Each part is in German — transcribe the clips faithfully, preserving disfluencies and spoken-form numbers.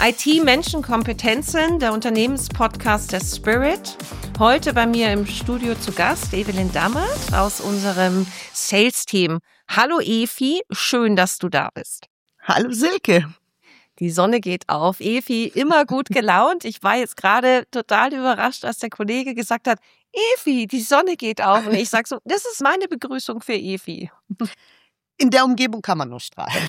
I T-Menschenkompetenzen, der Unternehmenspodcast der Spirit. Heute bei mir im Studio zu Gast Evelyn Dammert aus unserem Sales-Team. Hallo Evi, schön, dass du da bist. Hallo Silke. Die Sonne geht auf. Evi, immer gut gelaunt. Ich war jetzt gerade total überrascht, als der Kollege gesagt hat, Evi, die Sonne geht auf. Und ich sage so, das ist meine Begrüßung für Evi. In der Umgebung kann man nur strahlen.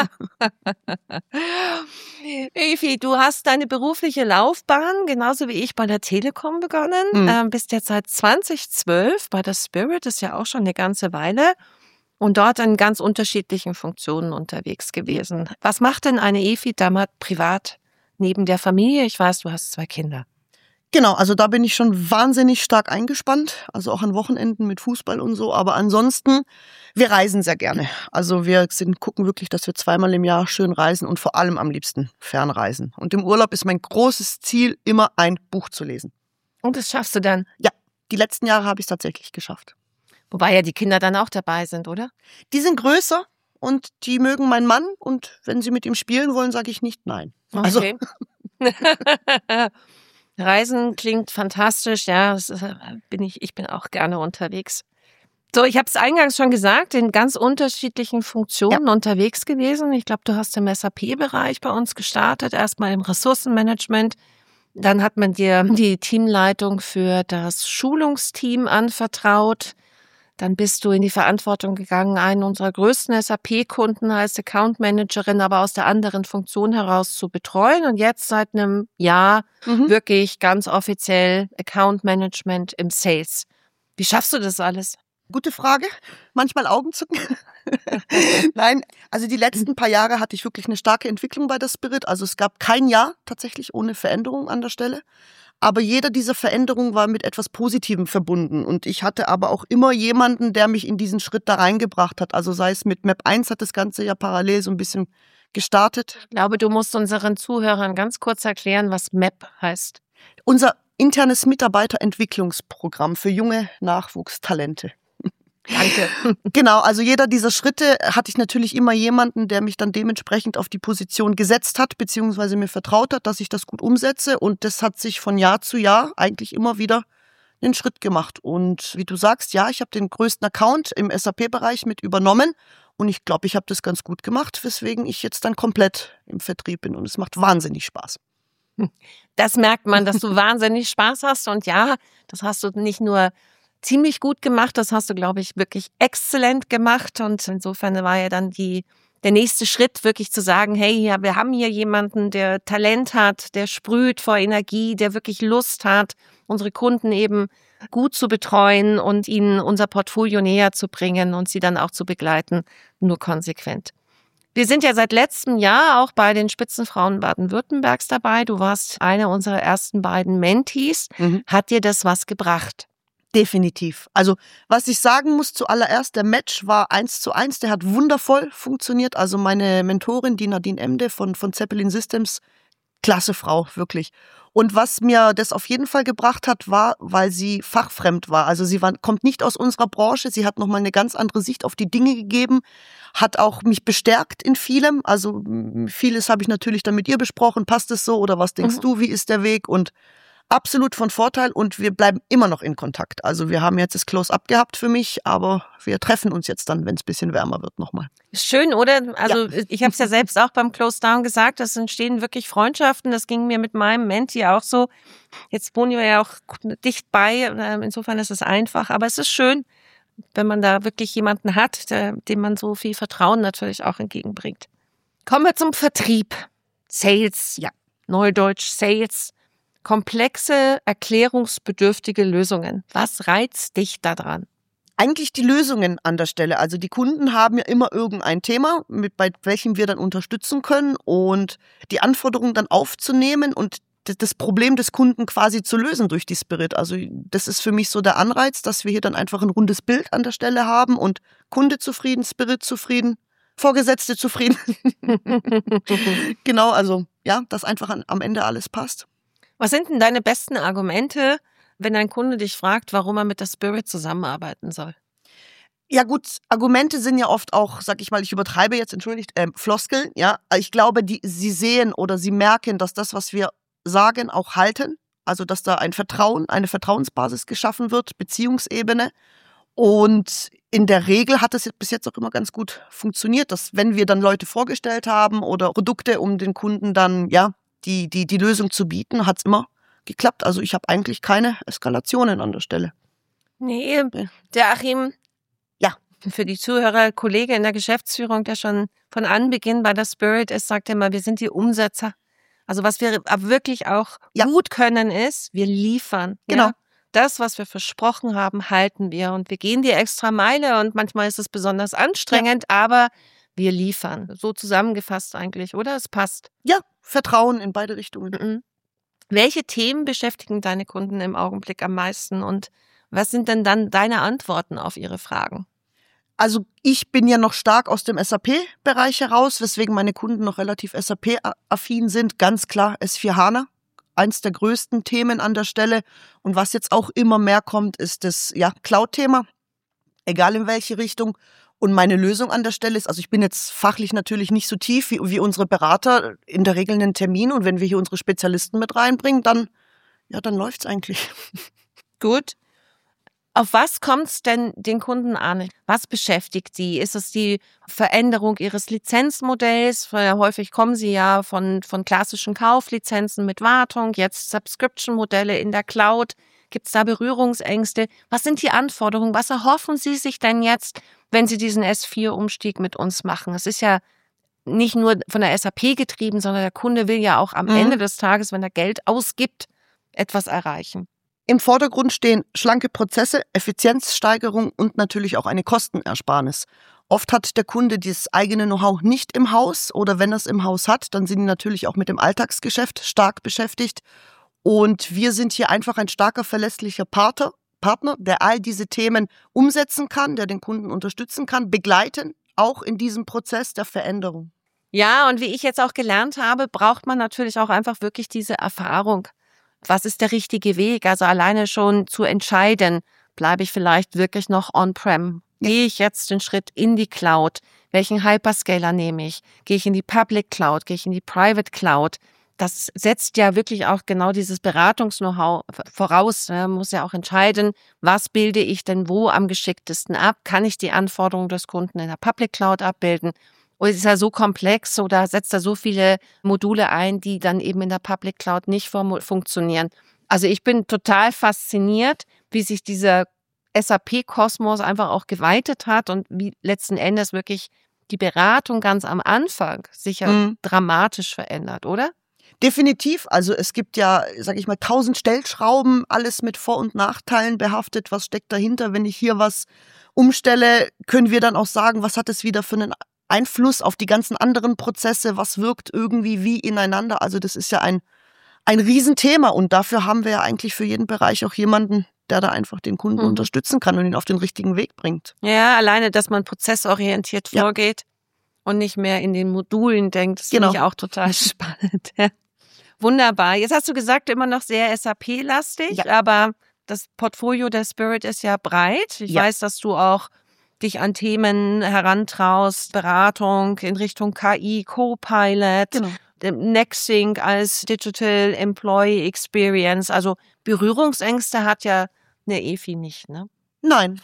Evi, du hast deine berufliche Laufbahn, genauso wie ich, bei der Telekom begonnen. Mhm. Ähm, bist jetzt seit zwanzig zwölf bei der Spirit, das ist ja auch schon eine ganze Weile. Und dort in ganz unterschiedlichen Funktionen unterwegs gewesen. Was macht denn eine Evi Dammert privat neben der Familie? Ich weiß, du hast zwei Kinder. Genau, also da bin ich schon wahnsinnig stark eingespannt, also auch an Wochenenden mit Fußball und so. Aber ansonsten, wir reisen sehr gerne. Also wir sind, gucken wirklich, dass wir zweimal im Jahr schön reisen und vor allem am liebsten fernreisen. Und im Urlaub ist mein großes Ziel, immer ein Buch zu lesen. Und das schaffst du dann? Ja, die letzten Jahre habe ich es tatsächlich geschafft. Wobei ja die Kinder dann auch dabei sind, oder? Die sind größer und die mögen meinen Mann. Und wenn sie mit ihm spielen wollen, sage ich nicht nein. Okay. Also Reisen klingt fantastisch, ja, das ist, bin ich, ich bin auch gerne unterwegs. So, ich habe es eingangs schon gesagt, in ganz unterschiedlichen Funktionen ja. unterwegs gewesen. Ich glaube, du hast im S A P-Bereich bei uns gestartet, erstmal im Ressourcenmanagement. Dann hat man dir die Teamleitung für das Schulungsteam anvertraut. Dann bist du in die Verantwortung gegangen, einen unserer größten S A P-Kunden als Account-Managerin, aber aus der anderen Funktion heraus zu betreuen. Und jetzt seit einem Jahr mhm. wirklich ganz offiziell Account-Management im Sales. Wie schaffst du das alles? Gute Frage. Manchmal Augenzucken. Nein, also die letzten paar Jahre hatte ich wirklich eine starke Entwicklung bei der Spirit. Also es gab kein Jahr tatsächlich ohne Veränderung an der Stelle. Aber jeder dieser Veränderungen war mit etwas Positivem verbunden. Und ich hatte aber auch immer jemanden, der mich in diesen Schritt da reingebracht hat. Also sei es mit Map eins hat das Ganze ja parallel so ein bisschen gestartet. Ich glaube, du musst unseren Zuhörern ganz kurz erklären, was Map heißt. Unser internes Mitarbeiterentwicklungsprogramm für junge Nachwuchstalente. Danke. Genau, also jeder dieser Schritte hatte ich natürlich immer jemanden, der mich dann dementsprechend auf die Position gesetzt hat, beziehungsweise mir vertraut hat, dass ich das gut umsetze. Und das hat sich von Jahr zu Jahr eigentlich immer wieder einen Schritt gemacht. Und wie du sagst, ja, ich habe den größten Account im S A P-Bereich mit übernommen. Und ich glaube, ich habe das ganz gut gemacht, weswegen ich jetzt dann komplett im Vertrieb bin. Und es macht wahnsinnig Spaß. Das merkt man, dass du wahnsinnig Spaß hast. Und ja, das hast du nicht nur ziemlich gut gemacht, das hast du, glaube ich, wirklich exzellent gemacht und insofern war ja dann die, der nächste Schritt wirklich zu sagen, hey, ja, wir haben hier jemanden, der Talent hat, der sprüht vor Energie, der wirklich Lust hat, unsere Kunden eben gut zu betreuen und ihnen unser Portfolio näher zu bringen und sie dann auch zu begleiten, nur konsequent. Wir sind ja seit letztem Jahr auch bei den Spitzenfrauen Baden-Württembergs dabei. Du warst eine unserer ersten beiden Mentees. Mhm. Hat dir das was gebracht? Definitiv. Also was ich sagen muss zuallererst, der Match war eins zu eins, der hat wundervoll funktioniert. Also meine Mentorin, die Nadine Emde von, von Zeppelin Systems, klasse Frau, wirklich. Und was mir das auf jeden Fall gebracht hat, war, weil sie fachfremd war. Also sie war, kommt nicht aus unserer Branche, sie hat nochmal eine ganz andere Sicht auf die Dinge gegeben, hat auch mich bestärkt in vielem. Also vieles habe ich natürlich dann mit ihr besprochen, passt es so oder was denkst mhm. du, wie ist der Weg? Und absolut von Vorteil und wir bleiben immer noch in Kontakt. Also wir haben jetzt das Close-Up gehabt für mich, aber wir treffen uns jetzt dann, wenn es ein bisschen wärmer wird, nochmal. Schön, oder? Also ja. Ich habe es ja selbst auch beim Close-Down gesagt, es entstehen wirklich Freundschaften. Das ging mir mit meinem Menti auch so. Jetzt wohnen wir ja auch dicht bei, insofern ist es einfach. Aber es ist schön, wenn man da wirklich jemanden hat, der, dem man so viel Vertrauen natürlich auch entgegenbringt. Kommen wir zum Vertrieb. Sales, ja, Neudeutsch Sales. Komplexe, erklärungsbedürftige Lösungen. Was reizt dich daran? Eigentlich die Lösungen an der Stelle. Also die Kunden haben ja immer irgendein Thema, mit bei welchem wir dann unterstützen können und die Anforderungen dann aufzunehmen und das Problem des Kunden quasi zu lösen durch die Spirit. Also das ist für mich so der Anreiz, dass wir hier dann einfach ein rundes Bild an der Stelle haben und Kunde zufrieden, Spirit zufrieden, Vorgesetzte zufrieden. Genau, also ja, dass einfach an, am Ende alles passt. Was sind denn deine besten Argumente, wenn ein Kunde dich fragt, warum er mit der Spirit zusammenarbeiten soll? Ja gut, Argumente sind ja oft auch, sag ich mal, ich übertreibe jetzt, entschuldigt, ähm, Floskeln, ja. Ich glaube, die, sie sehen oder sie merken, dass das, was wir sagen, auch halten. Also, dass da ein Vertrauen, eine Vertrauensbasis geschaffen wird, Beziehungsebene. Und in der Regel hat es bis jetzt auch immer ganz gut funktioniert, dass wenn wir dann Leute vorgestellt haben oder Produkte, um den Kunden dann, ja, die, die, die Lösung zu bieten, hat es immer geklappt. Also ich habe eigentlich keine Eskalationen an der Stelle. Nee, der Achim, ja, für die Zuhörer, Kollege in der Geschäftsführung, der schon von Anbeginn bei der Spirit ist, sagt immer, wir sind die Umsetzer. Also was wir wirklich auch ja. gut können ist, wir liefern. Genau. Ja? Das, was wir versprochen haben, halten wir. Und wir gehen die extra Meile und manchmal ist es besonders anstrengend, ja. aber wir liefern. So zusammengefasst eigentlich, oder? Es passt. Ja, Vertrauen in beide Richtungen. Mhm. Welche Themen beschäftigen deine Kunden im Augenblick am meisten und was sind denn dann deine Antworten auf ihre Fragen? Also ich bin ja noch stark aus dem S A P-Bereich heraus, weswegen meine Kunden noch relativ S A P-affin sind. Ganz klar S vier HANA. Eins der größten Themen an der Stelle. Und was jetzt auch immer mehr kommt, ist das ja, Cloud-Thema, egal in welche Richtung. Und meine Lösung an der Stelle ist, also ich bin jetzt fachlich natürlich nicht so tief wie, wie unsere Berater, in der Regel einen Termin. Und wenn wir hier unsere Spezialisten mit reinbringen, dann, ja, dann läuft's eigentlich. Gut. Auf was kommt es denn den Kunden an? Was beschäftigt sie? Ist es die Veränderung ihres Lizenzmodells? Häufig kommen sie ja von, von klassischen Kauflizenzen mit Wartung, jetzt Subscription-Modelle in der Cloud. Gibt es da Berührungsängste? Was sind die Anforderungen? Was erhoffen Sie sich denn jetzt, wenn Sie diesen S vier Umstieg mit uns machen? Es ist ja nicht nur von der S A P getrieben, sondern der Kunde will ja auch am mhm. Ende des Tages, wenn er Geld ausgibt, etwas erreichen. Im Vordergrund stehen schlanke Prozesse, Effizienzsteigerung und natürlich auch eine Kostenersparnis. Oft hat der Kunde das eigene Know-how nicht im Haus oder wenn er es im Haus hat, dann sind die natürlich auch mit dem Alltagsgeschäft stark beschäftigt. Und wir sind hier einfach ein starker, verlässlicher Partner, Partner, der all diese Themen umsetzen kann, der den Kunden unterstützen kann, begleiten, auch in diesem Prozess der Veränderung. Ja, und wie ich jetzt auch gelernt habe, braucht man natürlich auch einfach wirklich diese Erfahrung. Was ist der richtige Weg? Also alleine schon zu entscheiden, bleibe ich vielleicht wirklich noch on-prem? Gehe ich jetzt den Schritt in die Cloud? Welchen Hyperscaler nehme ich? Gehe ich in die Public Cloud? Gehe ich in die Private Cloud? Das setzt ja wirklich auch genau dieses Beratungs-Know-how voraus. Man muss ja auch entscheiden, was bilde ich denn wo am geschicktesten ab? Kann ich die Anforderungen des Kunden in der Public Cloud abbilden? Oder ist er so komplex oder setzt er so viele Module ein, die dann eben in der Public Cloud nicht funktionieren? Also ich bin total fasziniert, wie sich dieser S A P-Kosmos einfach auch geweitet hat und wie letzten Endes wirklich die Beratung ganz am Anfang sich ja mhm. dramatisch verändert, oder? Definitiv. Also es gibt ja, sag ich mal, tausend Stellschrauben, alles mit Vor- und Nachteilen behaftet. Was steckt dahinter? Wenn ich hier was umstelle, können wir dann auch sagen, was hat es wieder für einen Einfluss auf die ganzen anderen Prozesse? Was wirkt irgendwie wie ineinander? Also das ist ja ein, ein Riesenthema und dafür haben wir ja eigentlich für jeden Bereich auch jemanden, der da einfach den Kunden mhm. unterstützen kann und ihn auf den richtigen Weg bringt. Ja, alleine, dass man prozessorientiert ja. vorgeht und nicht mehr in den Modulen denkt, das genau. finde ich auch total spannend. Ja. Wunderbar. Jetzt hast du gesagt, immer noch sehr S A P-lastig, ja. aber das Portfolio der Spirit ist ja breit. Ich ja. weiß, dass du auch dich an Themen herantraust, Beratung in Richtung K I, Copilot, genau. Nextsync als Digital Employee Experience. Also Berührungsängste hat ja eine E F I nicht, ne? Nein.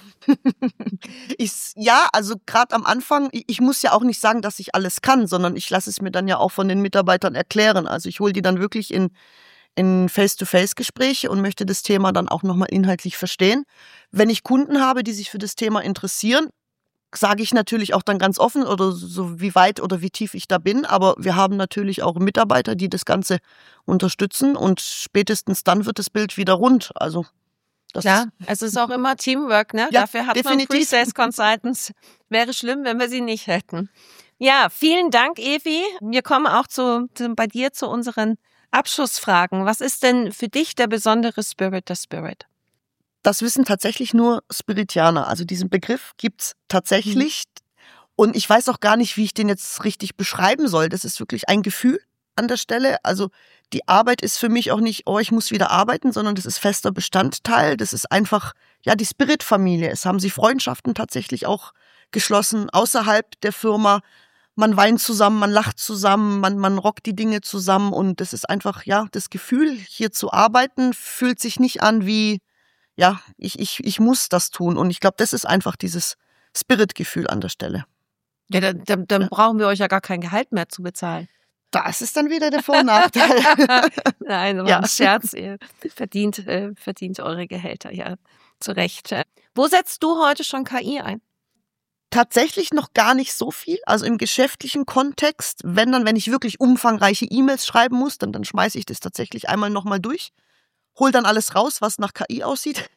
ich, ja, also gerade am Anfang, ich, ich muss ja auch nicht sagen, dass ich alles kann, sondern ich lasse es mir dann ja auch von den Mitarbeitern erklären. Also ich hole die dann wirklich in, in Face-to-Face-Gespräche und möchte das Thema dann auch nochmal inhaltlich verstehen. Wenn ich Kunden habe, die sich für das Thema interessieren, sage ich natürlich auch dann ganz offen oder so wie weit oder wie tief ich da bin. Aber wir haben natürlich auch Mitarbeiter, die das Ganze unterstützen und spätestens dann wird das Bild wieder rund. Also Das Klar, es ist auch immer Teamwork, ne? Ja, Dafür hat definitiv. man Pre-Sales Consultants. Wäre schlimm, wenn wir sie nicht hätten. Ja, vielen Dank, Evi. Wir kommen auch zu, zu bei dir zu unseren Abschlussfragen. Was ist denn für dich der besondere Spirit der Spirit? Das wissen tatsächlich nur Spiritianer. Also diesen Begriff gibt's tatsächlich. Mhm. Und ich weiß auch gar nicht, wie ich den jetzt richtig beschreiben soll. Das ist wirklich ein Gefühl. an der Stelle. Also die Arbeit ist für mich auch nicht, oh, ich muss wieder arbeiten, sondern das ist fester Bestandteil. Das ist einfach, ja, die Spirit-Familie. Es haben sich Freundschaften tatsächlich auch geschlossen außerhalb der Firma. Man weint zusammen, man lacht zusammen, man, man rockt die Dinge zusammen und das ist einfach, ja, das Gefühl, hier zu arbeiten, fühlt sich nicht an wie, ja, ich, ich, ich muss das tun. Und ich glaube, das ist einfach dieses Spirit-Gefühl an der Stelle. Ja, dann, dann, dann ja. brauchen wir euch ja gar kein Gehalt mehr zu bezahlen. Das ist dann wieder der Vor- und Nachteil. Nein, aber ja. ein Scherz, ihr verdient, äh, verdient eure Gehälter, ja, zu Recht. Wo setzt du heute schon K I ein? Tatsächlich noch gar nicht so viel, also im geschäftlichen Kontext, wenn dann, wenn ich wirklich umfangreiche E-Mails schreiben muss, dann, dann schmeiße ich das tatsächlich einmal nochmal durch, hol dann alles raus, was nach K I aussieht,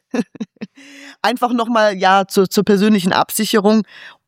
einfach nochmal, ja, zur, zur persönlichen Absicherung.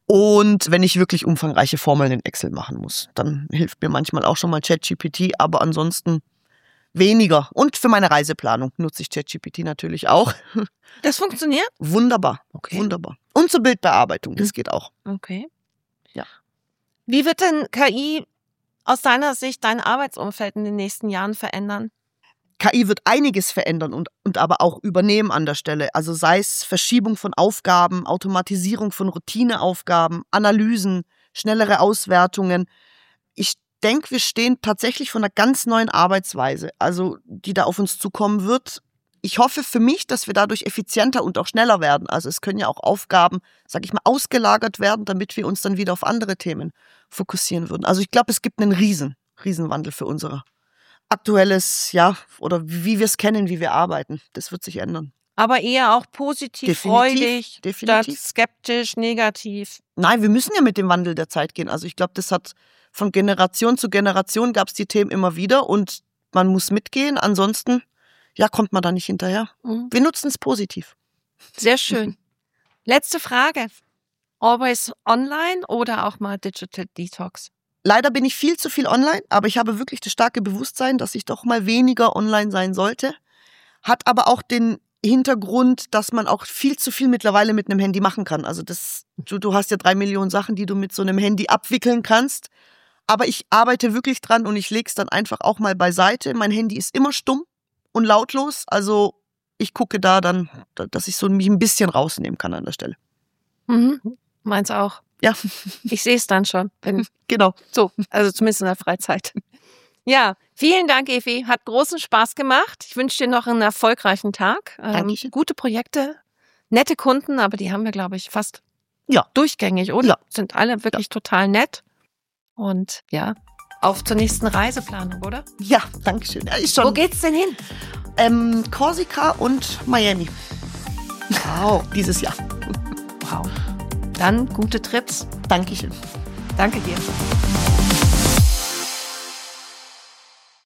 Und wenn ich wirklich umfangreiche Formeln in Excel machen muss, dann hilft mir manchmal auch schon mal ChatGPT, aber ansonsten weniger. Und für meine Reiseplanung nutze ich ChatGPT natürlich auch. Das funktioniert? Wunderbar, okay. Wunderbar. Und zur Bildbearbeitung, das geht auch. Okay. Ja. Wie wird denn K I aus deiner Sicht dein Arbeitsumfeld in den nächsten Jahren verändern? K I wird einiges verändern und, und aber auch übernehmen an der Stelle. Also sei es Verschiebung von Aufgaben, Automatisierung von Routineaufgaben, Analysen, schnellere Auswertungen. Ich denke, wir stehen tatsächlich vor einer ganz neuen Arbeitsweise, also die da auf uns zukommen wird. Ich hoffe für mich, dass wir dadurch effizienter und auch schneller werden. Also es können ja auch Aufgaben, sag ich mal, ausgelagert werden, damit wir uns dann wieder auf andere Themen fokussieren würden. Also ich glaube, es gibt einen riesen, riesen Wandel für unsere aktuelles, ja, oder wie wir es kennen, wie wir arbeiten. Das wird sich ändern. Aber eher auch positiv, definitiv, freudig, definitiv. Statt skeptisch, negativ. Nein, wir müssen ja mit dem Wandel der Zeit gehen. Also ich glaube, das hat von Generation zu Generation gab es die Themen immer wieder und man muss mitgehen. Ansonsten, ja, kommt man da nicht hinterher. Mhm. Wir nutzen es positiv. Sehr schön. Letzte Frage. Always online oder auch mal Digital Detox? Leider bin ich viel zu viel online, aber ich habe wirklich das starke Bewusstsein, dass ich doch mal weniger online sein sollte. Hat aber auch den Hintergrund, dass man auch viel zu viel mittlerweile mit einem Handy machen kann. Also das, du, du hast ja drei Millionen Sachen, die du mit so einem Handy abwickeln kannst. Aber ich arbeite wirklich dran und ich lege es dann einfach auch mal beiseite. Mein Handy ist immer stumm und lautlos. Also ich gucke da dann, dass ich so mich ein bisschen rausnehmen kann an der Stelle. Mhm. Meins auch. Ja. Ich sehe es dann schon. Wenn, genau. So, also zumindest in der Freizeit. Ja, vielen Dank, Evi. Hat großen Spaß gemacht. Ich wünsche dir noch einen erfolgreichen Tag. Ähm, gute Projekte, nette Kunden, aber die haben wir, glaube ich, fast ja. durchgängig, oder? Ja. Sind alle wirklich ja. total nett. Und ja, auf zur nächsten Reiseplanung, oder? Ja, danke schön. Ja, ist schon. Wo geht's denn hin? Ähm, Korsika und Miami. Wow. Dieses Jahr. Wow. Dann gute Trips. Dankeschön. Danke dir.